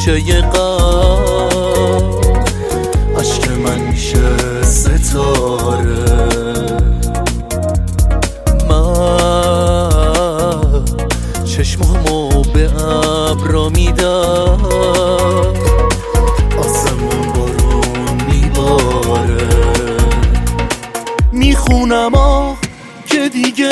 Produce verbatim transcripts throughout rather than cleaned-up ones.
کوچه غم عشق من میشه ستاره. من چشمامو به ابرا میدم، آسمون بارون میباره. میخونم آه که دیگه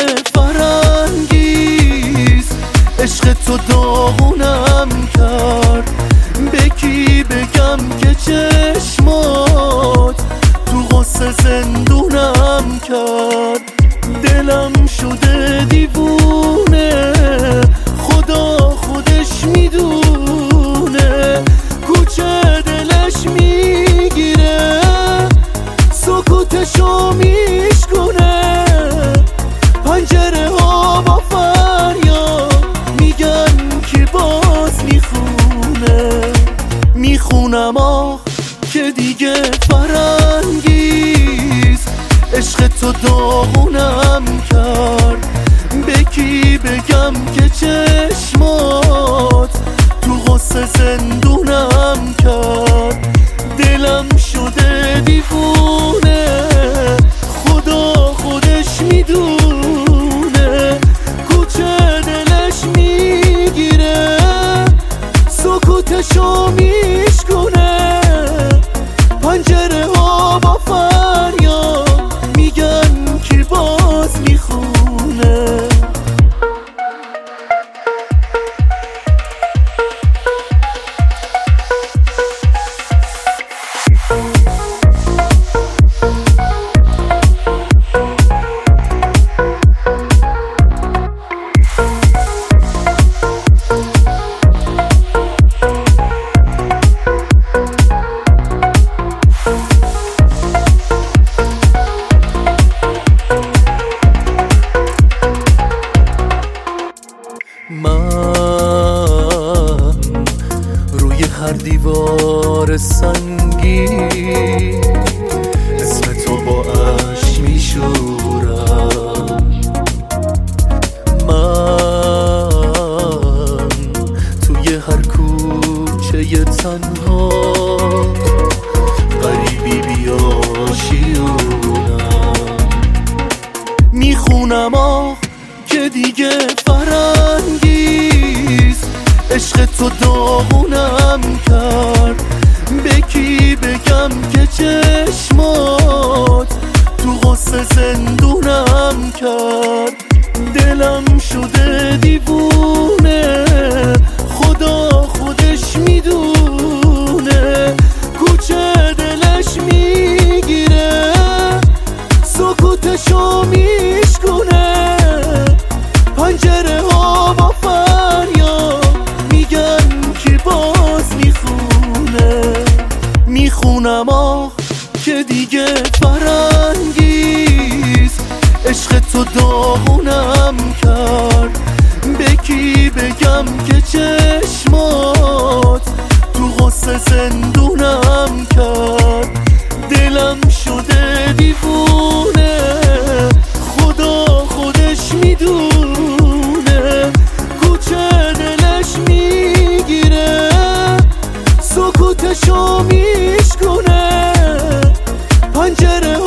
فرنگیز، عشق تو داغونم کرد. به کی بگم که چشمات تو غصه زندونم کرد؟ دلم شده دیوونه، خدا خودش میدونه. کوچه دلش میگیره، سکوتشو میشکونه. پنجره ها با فریاد میگن که باز میخونه. میخونم آه که دیگه فرنگیز، عشق تو داغونم کرد. به کی بگم که چشمات تو غصه زندونم کرد؟ دلم شده دیوونه، خدا خودش میدونه. کوچه دلش میگیره، سکوتشو میشکونه. پنجره ها با فریاد میگن که باز میخونه. من روی هر دیوار سنگی اسم تو با اشک میشورم. من توی هر کوچه تنها غریبی بیاشیونم. میخونم آه که دیگه فرنگیز، عشق تو داغونم کرد. به کی بگم که چشمات تو غصه زندونم کرد؟ دلم شده دیوونه، خدا خودش میدونه. کوچه دلش میگیره، سکوتشو میشکونه. پنجره ها با فریاد میگن که باز میخونه. میخونم آه که دیگه فرنگیز، عشق تو داغونم کرد. به کی بگم که چشمات تو غصه زندونم کرد؟ دلم شده دیوونه، خدا خودش میدونه. کوچه دلش میگیره، سکوتشو میشکونه. پنجره